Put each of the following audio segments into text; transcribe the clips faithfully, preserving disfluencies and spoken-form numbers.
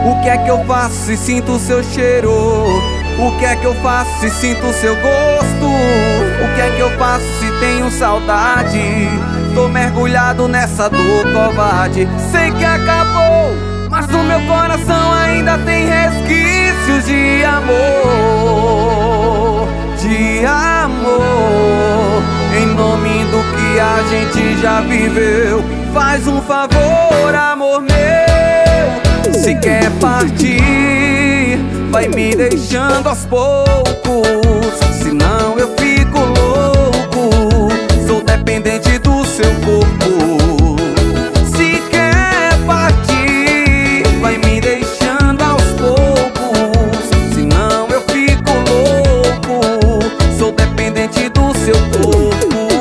O que é que eu faço se sinto o seu cheiro? O que é que eu faço se sinto o seu gosto? O que é que eu faço se tenho saudade? Tô mergulhado nessa dor covarde. Sei que acabou, mas no meu coração ainda tem resquícios de amor, de amor. Em nome do que a gente já viveu, faz um favor, amor meu. Se quer partir, vai me deixando aos poucos, senão eu fico louco. Sou dependente do seu corpo. Se quer partir, vai me deixando aos poucos, senão eu fico louco. Sou dependente do seu corpo.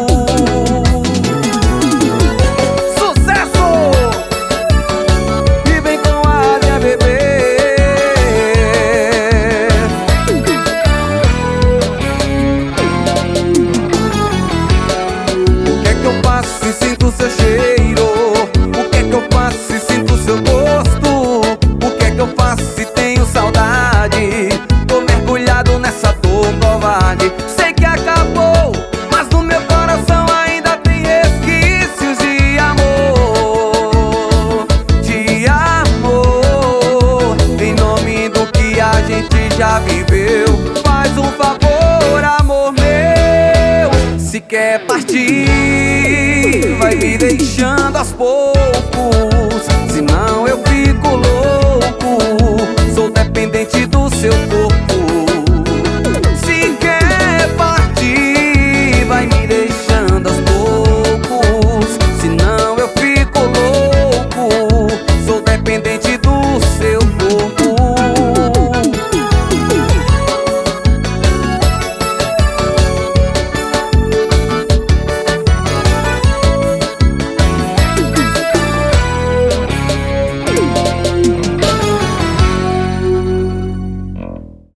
Se sinto o seu cheiro, o que é que eu faço se sinto o seu gosto? O que é que eu faço se tenho saudade? Tô mergulhado nessa dor covarde. Sei que acabou, mas no meu coração ainda tem resquícios de amor, de amor. Em nome do que a gente já viveu, faz um favor, amor meu. Se quer partir, vai me deixando aos poucos,